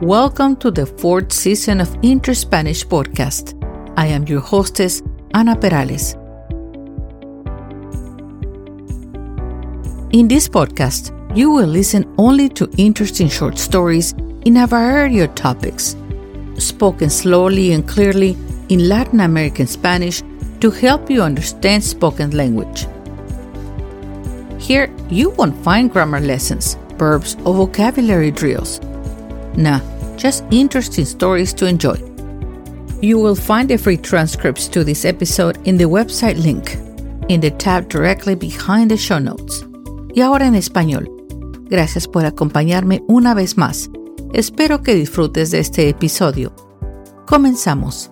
Welcome to the fourth season of Inter-Spanish Podcast. I am your hostess, Ana Perales. In this podcast, you will listen only to interesting short stories in a variety of topics, spoken slowly and clearly in Latin American Spanish to help you understand spoken language. Here, you won't find grammar lessons, verbs, or vocabulary drills. Nah, just interesting stories to enjoy. You will find the free transcripts to this episode in the website link, in the tab directly behind the show notes. Y ahora en español. Gracias por acompañarme una vez más. Espero que disfrutes de este episodio. Comenzamos.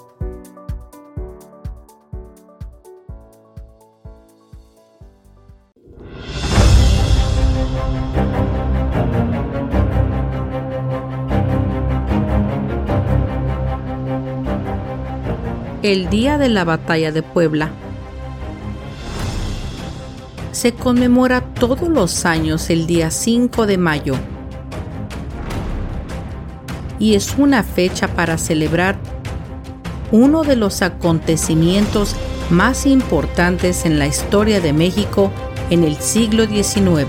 El Día de la Batalla de Puebla. Se conmemora todos los años el día 5 de mayo y es una fecha para celebrar uno de los acontecimientos más importantes en la historia de México en el siglo XIX.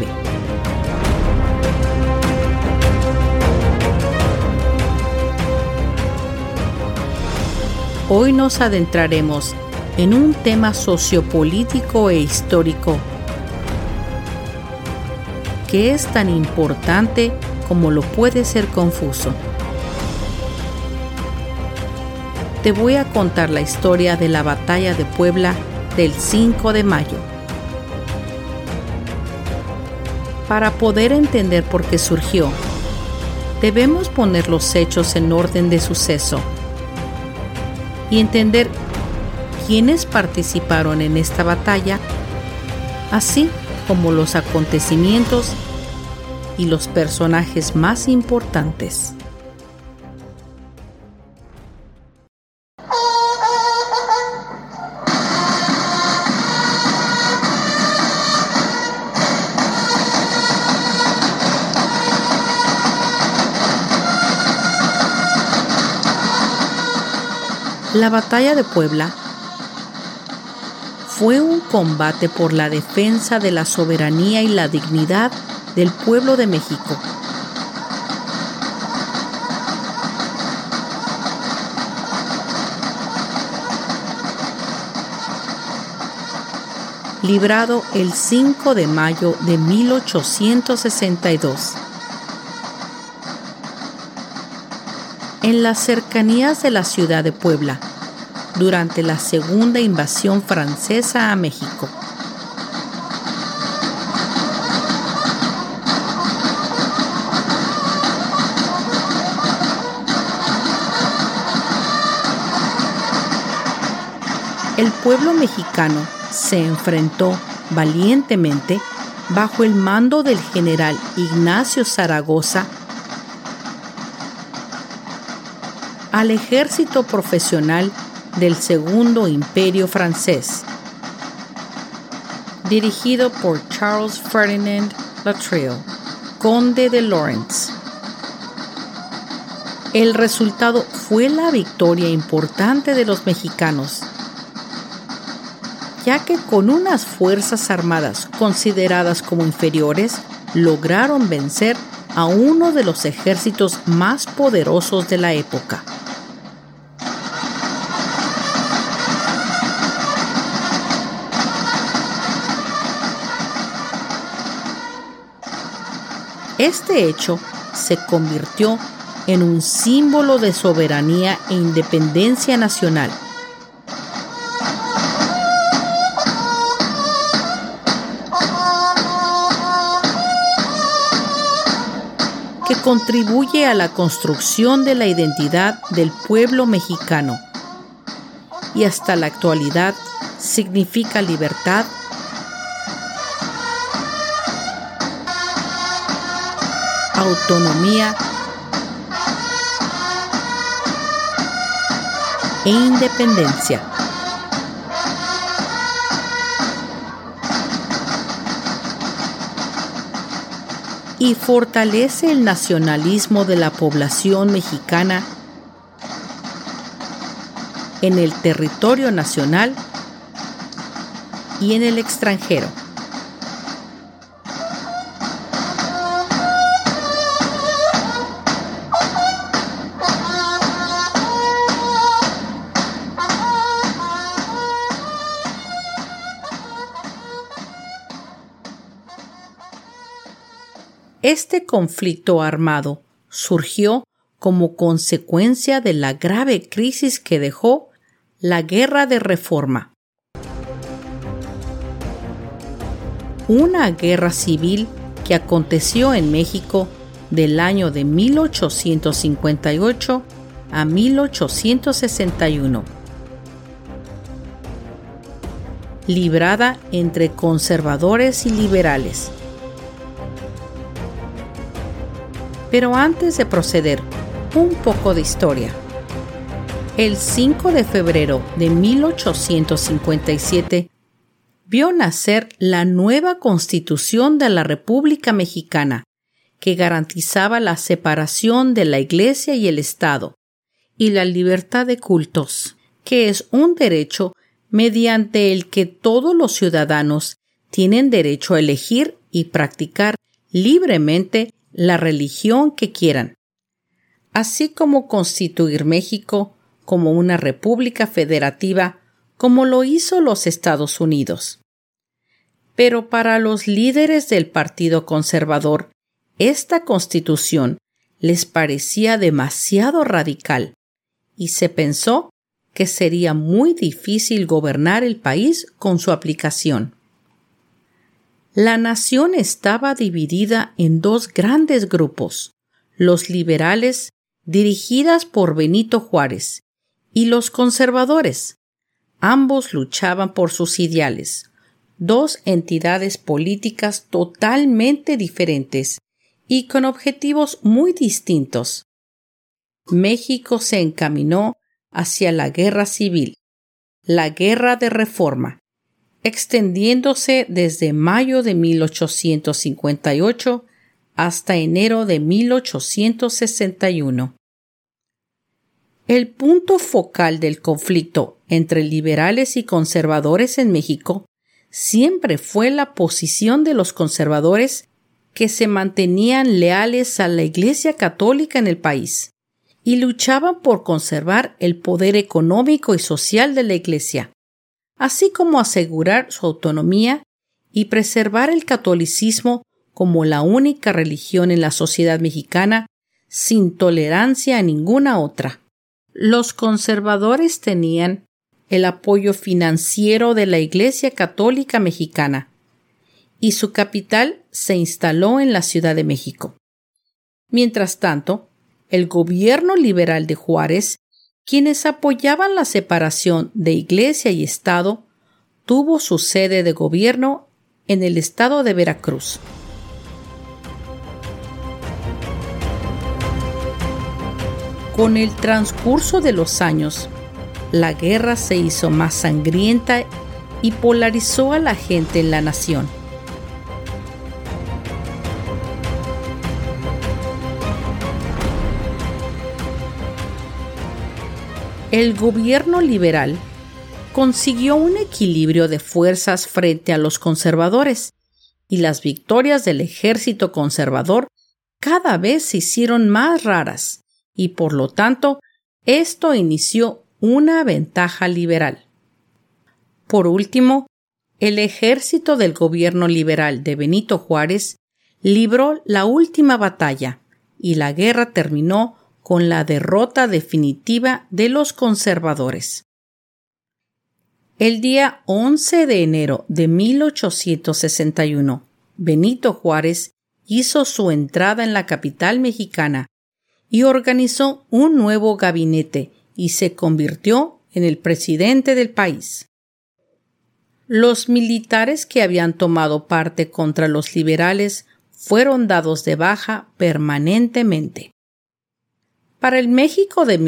Hoy nos adentraremos en un tema sociopolítico e histórico que es tan importante como lo puede ser confuso. Te voy a contar la historia de la Batalla de Puebla del 5 de mayo. Para poder entender por qué surgió, debemos poner los hechos en orden de suceso y entender quiénes participaron en esta batalla, así como los acontecimientos y los personajes más importantes. La Batalla de Puebla fue un combate por la defensa de la soberanía y la dignidad del pueblo de México. Librado el 5 de mayo de 1862. En las cercanías de la ciudad de Puebla, durante la segunda invasión francesa a México. El pueblo mexicano se enfrentó valientemente bajo el mando del general Ignacio Zaragoza al ejército profesional del Segundo Imperio Francés, dirigido por Charles Ferdinand Latreille, conde de Lorentz. El resultado fue la victoria importante de los mexicanos, ya que con unas fuerzas armadas consideradas como inferiores, lograron vencer a uno de los ejércitos más poderosos de la época. Este hecho se convirtió en un símbolo de soberanía e independencia nacional. Que contribuye a la construcción de la identidad del pueblo mexicano y hasta la actualidad significa libertad, autonomía e independencia. y fortalece el nacionalismo de la población mexicana en el territorio nacional y en el extranjero. Este conflicto armado surgió como consecuencia de la grave crisis que dejó la Guerra de Reforma. Una guerra civil que aconteció en México del año de 1858 a 1861, librada entre conservadores y liberales. Pero antes de proceder, un poco de historia. El 5 de febrero de 1857 vio nacer la nueva Constitución de la República Mexicana, que garantizaba la separación de la Iglesia y el Estado, y la libertad de cultos, que es un derecho mediante el que todos los ciudadanos tienen derecho a elegir y practicar libremente la religión que quieran, así como constituir México como una república federativa, como lo hizo los Estados Unidos. Pero para los líderes del Partido Conservador, esta Constitución les parecía demasiado radical y se pensó que sería muy difícil gobernar el país con su aplicación. La nación estaba dividida en dos grandes grupos, los liberales, dirigidas por Benito Juárez, y los conservadores. Ambos luchaban por sus ideales, dos entidades políticas totalmente diferentes y con objetivos muy distintos. México se encaminó hacia la guerra civil, la Guerra de Reforma, extendiéndose desde mayo de 1858 hasta enero de 1861. El punto focal del conflicto entre liberales y conservadores en México siempre fue la posición de los conservadores, que se mantenían leales a la Iglesia Católica en el país y luchaban por conservar el poder económico y social de la Iglesia, así como asegurar su autonomía y preservar el catolicismo como la única religión en la sociedad mexicana, sin tolerancia a ninguna otra. Los conservadores tenían el apoyo financiero de la Iglesia Católica Mexicana, y su capital se instaló en la Ciudad de México. Mientras tanto, el gobierno liberal de Juárez, quienes apoyaban la separación de Iglesia y Estado, tuvo su sede de gobierno en el estado de Veracruz. Con el transcurso de los años, la guerra se hizo más sangrienta y polarizó a la gente en la nación. El gobierno liberal consiguió un equilibrio de fuerzas frente a los conservadores, y las victorias del ejército conservador cada vez se hicieron más raras, y por lo tanto, esto inició una ventaja liberal. Por último, el ejército del gobierno liberal de Benito Juárez libró la última batalla, y la guerra terminó con la derrota definitiva de los conservadores. El día 11 de enero de 1861, Benito Juárez hizo su entrada en la capital mexicana y organizó un nuevo gabinete y se convirtió en el presidente del país. Los militares que habían tomado parte contra los liberales fueron dados de baja permanentemente. Para el México de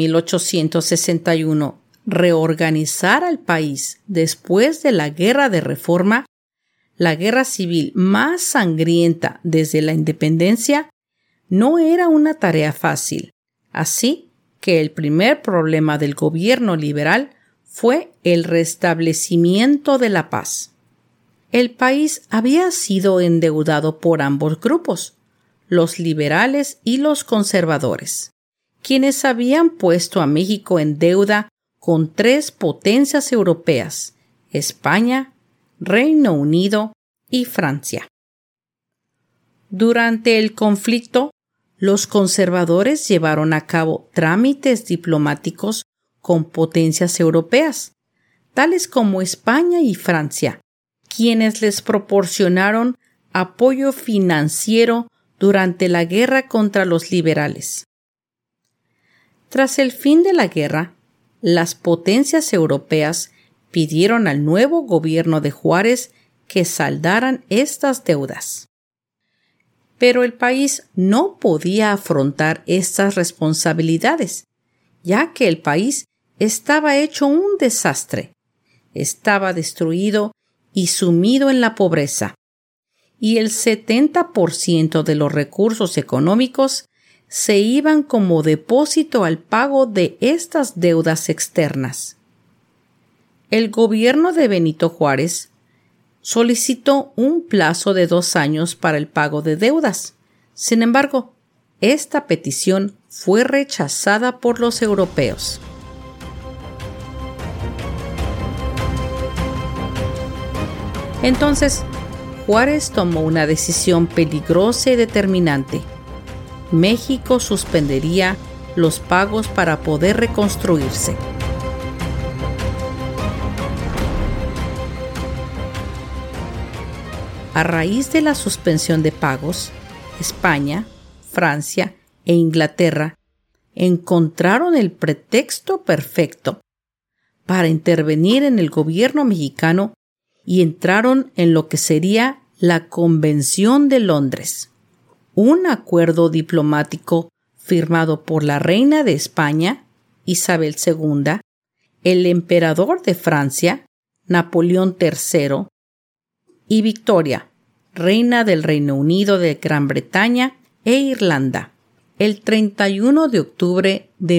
1861, reorganizar al país después de la Guerra de Reforma, la guerra civil más sangrienta desde la independencia, no era una tarea fácil. Así que el primer problema del gobierno liberal fue el restablecimiento de la paz. El país había sido endeudado por ambos grupos, los liberales y los conservadores, quienes habían puesto a México en deuda con 3 potencias europeas: España, Reino Unido y Francia. Durante el conflicto, los conservadores llevaron a cabo trámites diplomáticos con potencias europeas, tales como España y Francia, quienes les proporcionaron apoyo financiero durante la guerra contra los liberales. Tras el fin de la guerra, las potencias europeas pidieron al nuevo gobierno de Juárez que saldaran estas deudas. Pero el país no podía afrontar estas responsabilidades, ya que el país estaba hecho un desastre, estaba destruido y sumido en la pobreza, y el 70% de los recursos económicos se iban como depósito al pago de estas deudas externas. El gobierno de Benito Juárez solicitó un plazo de 2 años para el pago de deudas. Sin embargo, esta petición fue rechazada por los europeos. Entonces, Juárez tomó una decisión peligrosa y determinante. México suspendería los pagos para poder reconstruirse. A raíz de la suspensión de pagos, España, Francia e Inglaterra encontraron el pretexto perfecto para intervenir en el gobierno mexicano y entraron en lo que sería la Convención de Londres, un acuerdo diplomático firmado por la reina de España, Isabel II, el emperador de Francia, Napoleón III, y Victoria, reina del Reino Unido de Gran Bretaña e Irlanda, el 31 de octubre de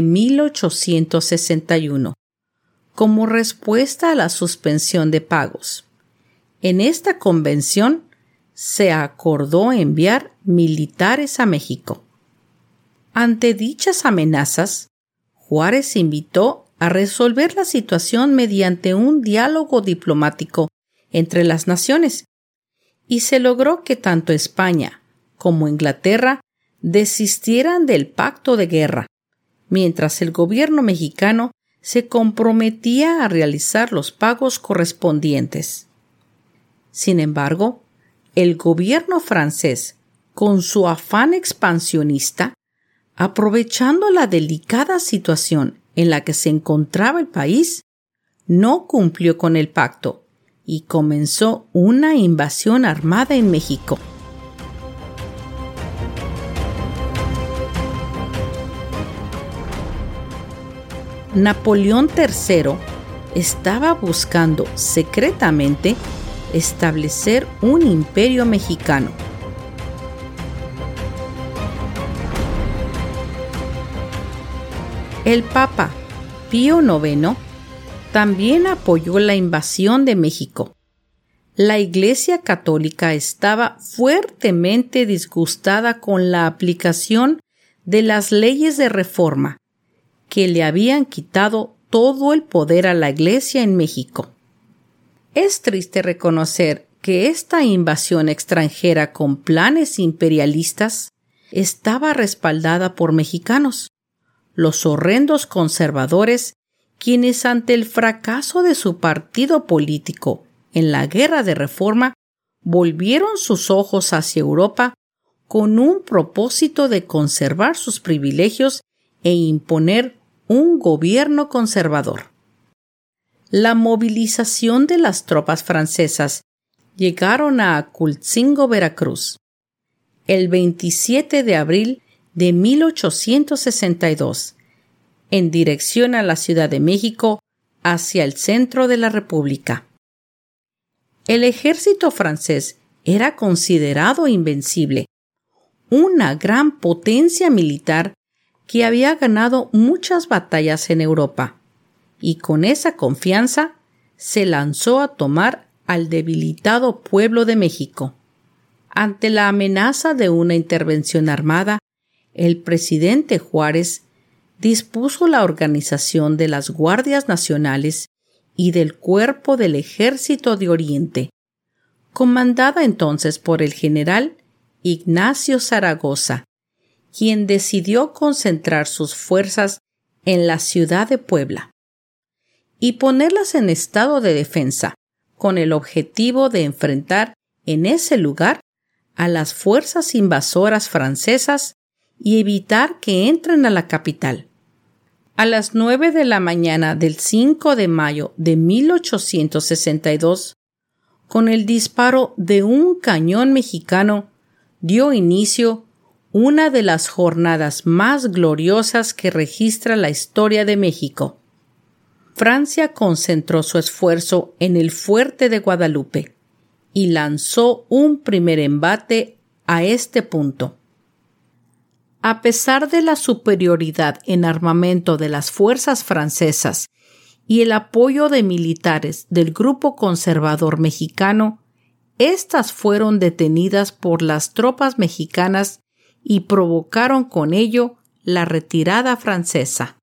1861, como respuesta a la suspensión de pagos. En esta convención se acordó enviar militares a México. Ante dichas amenazas, Juárez invitó a resolver la situación mediante un diálogo diplomático entre las naciones, y se logró que tanto España como Inglaterra desistieran del pacto de guerra, mientras el gobierno mexicano se comprometía a realizar los pagos correspondientes. Sin embargo, el gobierno francés, con su afán expansionista, aprovechando la delicada situación en la que se encontraba el país, no cumplió con el pacto y comenzó una invasión armada en México. Napoleón III estaba buscando secretamente establecer un imperio mexicano. El Papa Pío IX también apoyó la invasión de México. La Iglesia Católica estaba fuertemente disgustada con la aplicación de las leyes de reforma que le habían quitado todo el poder a la Iglesia en México. Es triste reconocer que esta invasión extranjera con planes imperialistas estaba respaldada por mexicanos, los horrendos conservadores, quienes ante el fracaso de su partido político en la Guerra de Reforma volvieron sus ojos hacia Europa con un propósito de conservar sus privilegios e imponer un gobierno conservador. La movilización de las tropas francesas llegaron a Acultzingo, Veracruz, el 27 de abril de 1862, en dirección a la Ciudad de México, hacia el centro de la República. El ejército francés era considerado invencible, una gran potencia militar que había ganado muchas batallas en Europa, y con esa confianza se lanzó a tomar al debilitado pueblo de México. Ante la amenaza de una intervención armada, el presidente Juárez dispuso la organización de las Guardias Nacionales y del Cuerpo del Ejército de Oriente, comandada entonces por el general Ignacio Zaragoza, quien decidió concentrar sus fuerzas en la ciudad de Puebla y ponerlas en estado de defensa, con el objetivo de enfrentar en ese lugar a las fuerzas invasoras francesas y evitar que entren a la capital. A las 9 de la mañana del 5 de mayo de 1862, con el disparo de un cañón mexicano, dio inicio una de las jornadas más gloriosas que registra la historia de México. Francia concentró su esfuerzo en el fuerte de Guadalupe y lanzó un primer embate a este punto. A pesar de la superioridad en armamento de las fuerzas francesas y el apoyo de militares del grupo conservador mexicano, estas fueron detenidas por las tropas mexicanas y provocaron con ello la retirada francesa.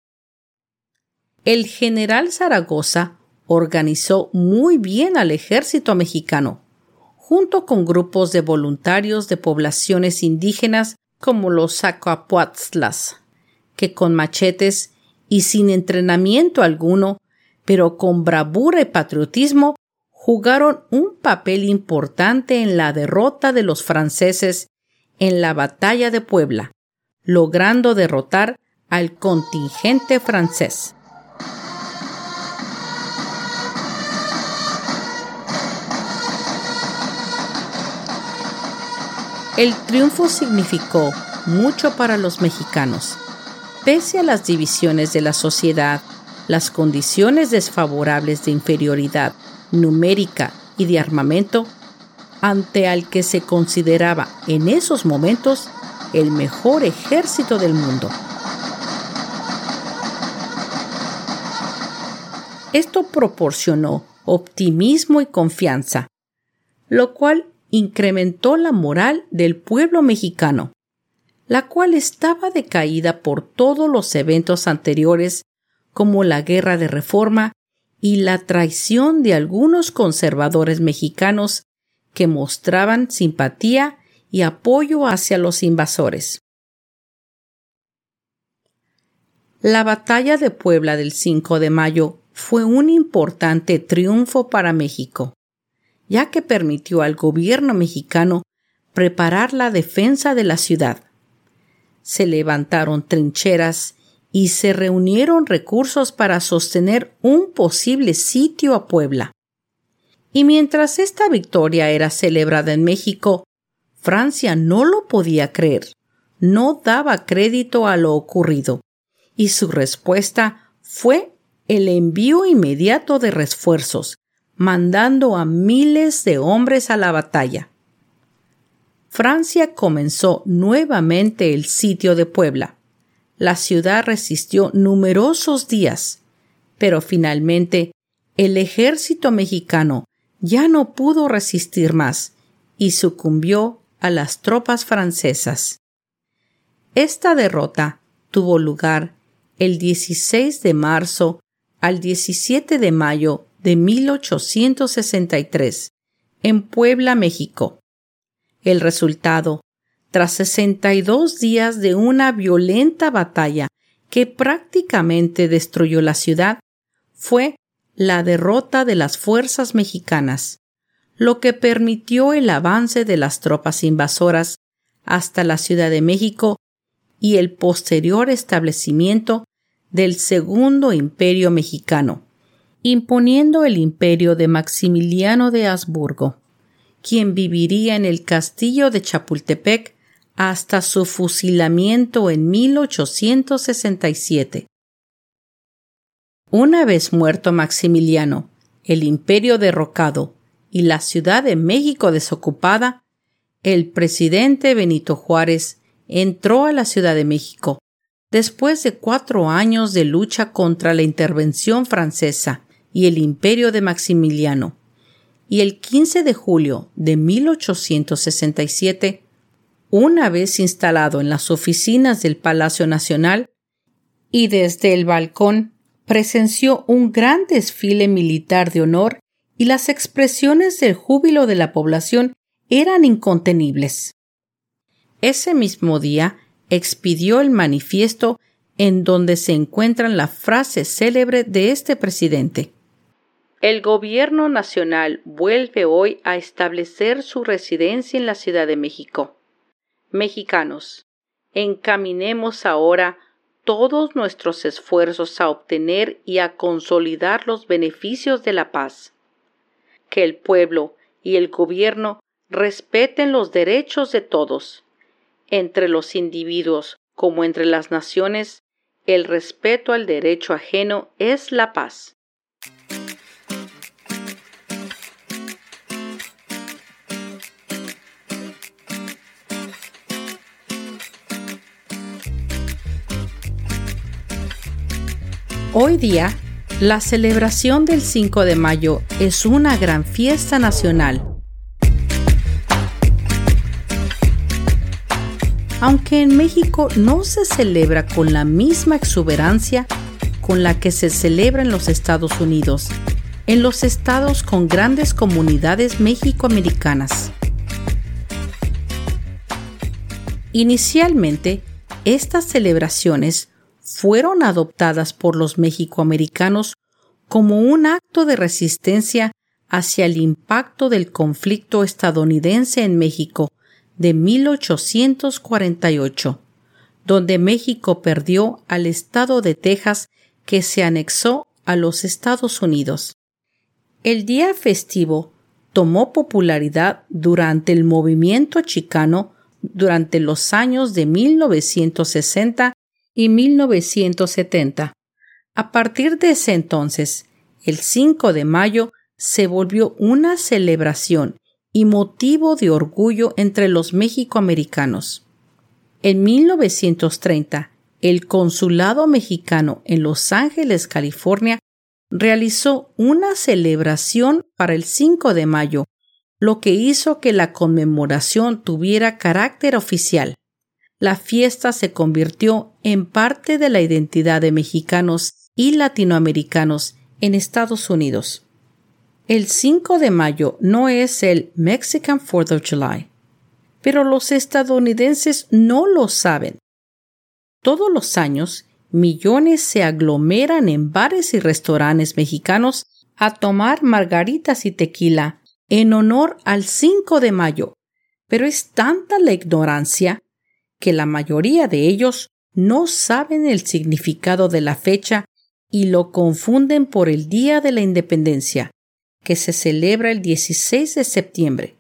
El general Zaragoza organizó muy bien al ejército mexicano, junto con grupos de voluntarios de poblaciones indígenas como los Zacapuatzlas, que con machetes y sin entrenamiento alguno, pero con bravura y patriotismo, jugaron un papel importante en la derrota de los franceses en la batalla de Puebla, logrando derrotar al contingente francés. El triunfo significó mucho para los mexicanos. Pese a las divisiones de la sociedad, las condiciones desfavorables de inferioridad numérica y de armamento, ante al que se consideraba en esos momentos el mejor ejército del mundo. Esto proporcionó optimismo y confianza, lo cual incrementó la moral del pueblo mexicano, la cual estaba decaída por todos los eventos anteriores, como la Guerra de Reforma y la traición de algunos conservadores mexicanos que mostraban simpatía y apoyo hacia los invasores. La batalla de Puebla del 5 de mayo fue un importante triunfo para México, ya que permitió al gobierno mexicano preparar la defensa de la ciudad. Se levantaron trincheras y se reunieron recursos para sostener un posible sitio a Puebla. Y mientras esta victoria era celebrada en México, Francia no lo podía creer, no daba crédito a lo ocurrido, y su respuesta fue el envío inmediato de refuerzos, mandando a miles de hombres a la batalla. Francia comenzó nuevamente el sitio de Puebla. La ciudad resistió numerosos días, pero finalmente el ejército mexicano ya no pudo resistir más y sucumbió a las tropas francesas. Esta derrota tuvo lugar el 16 de marzo al 17 de mayo de 1863 en Puebla, México. El resultado, tras 62 días de una violenta batalla que prácticamente destruyó la ciudad, fue la derrota de las fuerzas mexicanas, lo que permitió el avance de las tropas invasoras hasta la Ciudad de México y el posterior establecimiento del Segundo Imperio Mexicano, imponiendo el imperio de Maximiliano de Habsburgo, quien viviría en el castillo de Chapultepec hasta su fusilamiento en 1867. Una vez muerto Maximiliano, el imperio derrocado y la Ciudad de México desocupada, el presidente Benito Juárez entró a la Ciudad de México después de 4 años de lucha contra la intervención francesa y el imperio de Maximiliano, y el 15 de julio de 1867, una vez instalado en las oficinas del Palacio Nacional, y desde el balcón presenció un gran desfile militar de honor y las expresiones del júbilo de la población eran incontenibles. Ese mismo día expidió el manifiesto en donde se encuentra la frase célebre de este presidente: el gobierno nacional vuelve hoy a establecer su residencia en la Ciudad de México. Mexicanos, encaminemos ahora todos nuestros esfuerzos a obtener y a consolidar los beneficios de la paz. Que el pueblo y el gobierno respeten los derechos de todos. Entre los individuos como entre las naciones, el respeto al derecho ajeno es la paz. Hoy día, la celebración del 5 de mayo es una gran fiesta nacional. Aunque en México no se celebra con la misma exuberancia con la que se celebra en los Estados Unidos, en los estados con grandes comunidades mexicoamericanas. Inicialmente, estas celebraciones fueron adoptadas por los mexicoamericanos como un acto de resistencia hacia el impacto del conflicto estadounidense en México de 1848, donde México perdió al estado de Texas que se anexó a los Estados Unidos. El día festivo tomó popularidad durante el movimiento chicano durante los años de 1960 y 1970. A partir de ese entonces, el 5 de mayo se volvió una celebración y motivo de orgullo entre los mexicoamericanos. En 1930, el Consulado Mexicano en Los Ángeles, California, realizó una celebración para el 5 de mayo, lo que hizo que la conmemoración tuviera carácter oficial. La fiesta se convirtió en parte de la identidad de mexicanos y latinoamericanos en Estados Unidos. El 5 de mayo no es el Mexican 4th of July, pero los estadounidenses no lo saben. Todos los años, millones se aglomeran en bares y restaurantes mexicanos a tomar margaritas y tequila en honor al 5 de mayo, pero es tanta la ignorancia que la mayoría de ellos no saben el significado de la fecha y lo confunden por el Día de la Independencia, que se celebra el 16 de septiembre.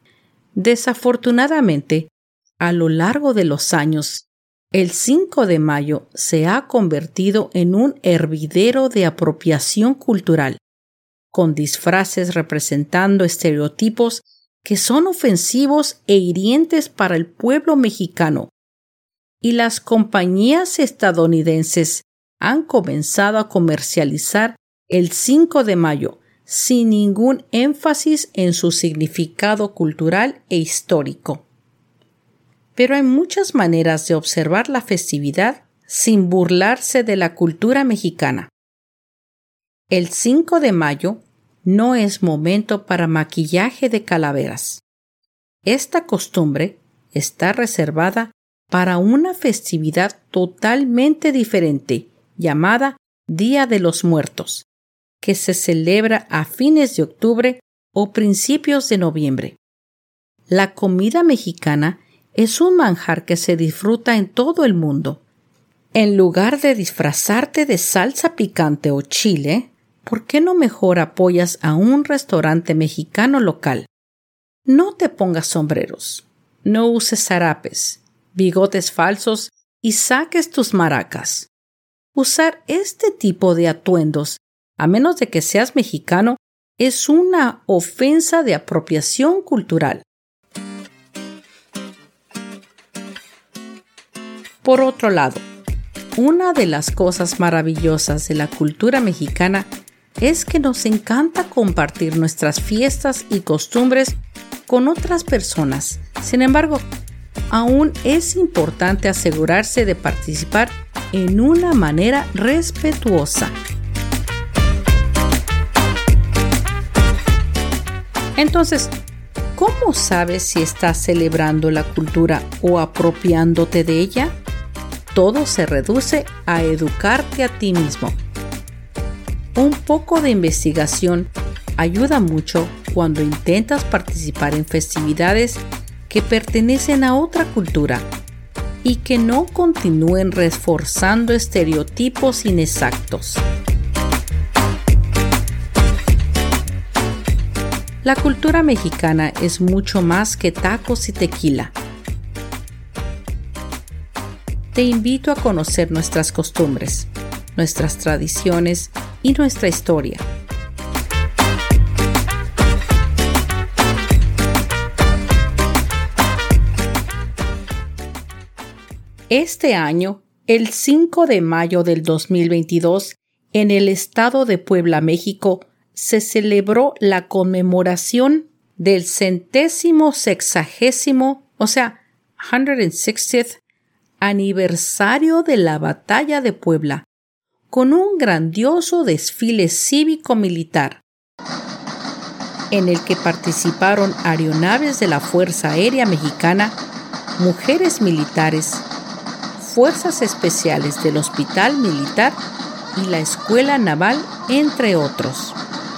Desafortunadamente, a lo largo de los años, el 5 de mayo se ha convertido en un hervidero de apropiación cultural, con disfraces representando estereotipos que son ofensivos e hirientes para el pueblo mexicano. Y las compañías estadounidenses han comenzado a comercializar el 5 de mayo sin ningún énfasis en su significado cultural e histórico. Pero hay muchas maneras de observar la festividad sin burlarse de la cultura mexicana. El 5 de mayo no es momento para maquillaje de calaveras. Esta costumbre está reservada para una festividad totalmente diferente llamada Día de los Muertos, que se celebra a fines de octubre o principios de noviembre. La comida mexicana es un manjar que se disfruta en todo el mundo. En lugar de disfrazarte de salsa picante o chile, ¿por qué no mejor apoyas a un restaurante mexicano local? No te pongas sombreros, no uses zarapes, bigotes falsos y saques tus maracas. Usar este tipo de atuendos, a menos de que seas mexicano, es una ofensa de apropiación cultural. Por otro lado, una de las cosas maravillosas de la cultura mexicana es que nos encanta compartir nuestras fiestas y costumbres con otras personas. Sin embargo, aún es importante asegurarse de participar en una manera respetuosa. Entonces, ¿cómo sabes si estás celebrando la cultura o apropiándote de ella? Todo se reduce a educarte a ti mismo. Un poco de investigación ayuda mucho cuando intentas participar en festividades que pertenecen a otra cultura y que no continúen reforzando estereotipos inexactos. La cultura mexicana es mucho más que tacos y tequila. Te invito a conocer nuestras costumbres, nuestras tradiciones y nuestra historia. Este año, el 5 de mayo del 2022, en el estado de Puebla, México, se celebró la conmemoración del 160th aniversario de la Batalla de Puebla, con un grandioso desfile cívico-militar, en el que participaron aeronaves de la Fuerza Aérea Mexicana, mujeres militares, fuerzas especiales del Hospital Militar y la Escuela Naval, entre otros.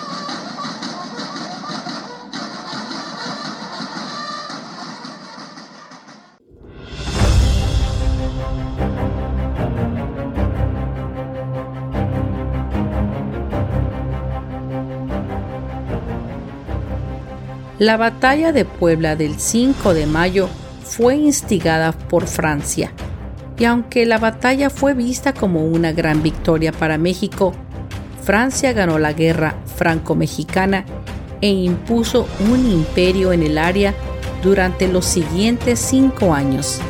La Batalla de Puebla del 5 de mayo fue instigada por Francia, y aunque la batalla fue vista como una gran victoria para México, Francia ganó la guerra franco-mexicana e impuso un imperio en el área durante los siguientes 5 años.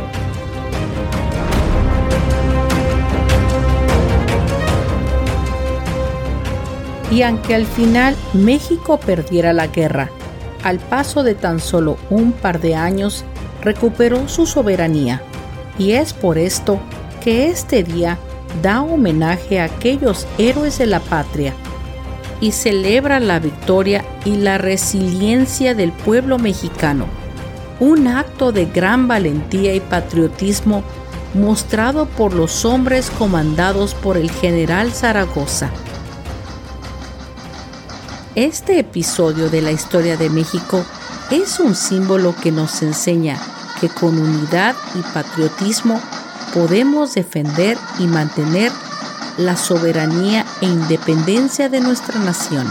Y aunque al final México perdiera la guerra, al paso de tan solo un par de años, recuperó su soberanía, y es por esto que este día da homenaje a aquellos héroes de la patria y celebra la victoria y la resiliencia del pueblo mexicano, un acto de gran valentía y patriotismo mostrado por los hombres comandados por el general Zaragoza. Este episodio de la historia de México es un símbolo que nos enseña que con unidad y patriotismo podemos defender y mantener la soberanía e independencia de nuestra nación.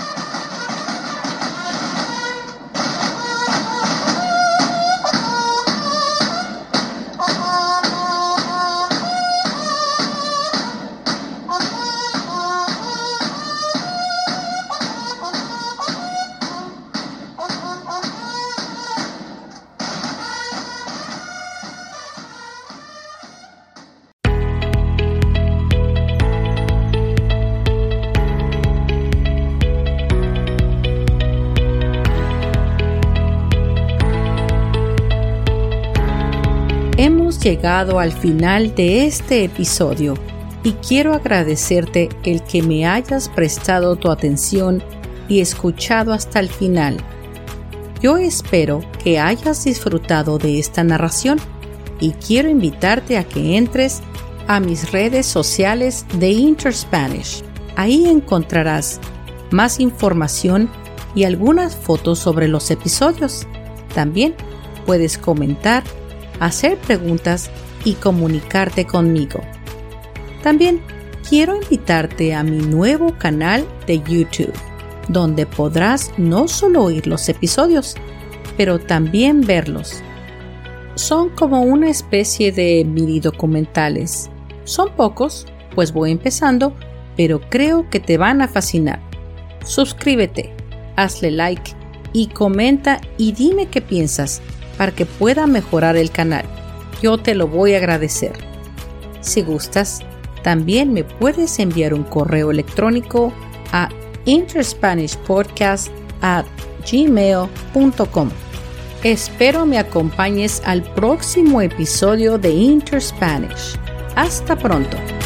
Hemos llegado al final de este episodio y quiero agradecerte el que me hayas prestado tu atención y escuchado hasta el final. Yo espero que hayas disfrutado de esta narración y quiero invitarte a que entres a mis redes sociales de InterSpanish. Ahí encontrarás más información y algunas fotos sobre los episodios. También puedes comentar, hacer preguntas y comunicarte conmigo. También quiero invitarte a mi nuevo canal de YouTube, donde podrás no solo oír los episodios, pero también verlos. Son como una especie de mini documentales. Son pocos, pues voy empezando, pero creo que te van a fascinar. suscríbete, hazle like y comenta y dime qué piensas para que pueda mejorar el canal. Yo te lo voy a agradecer. Si gustas, también me puedes enviar un correo electrónico a interspanishpodcast@gmail.com. Espero me acompañes al próximo episodio de Interspanish. Hasta pronto.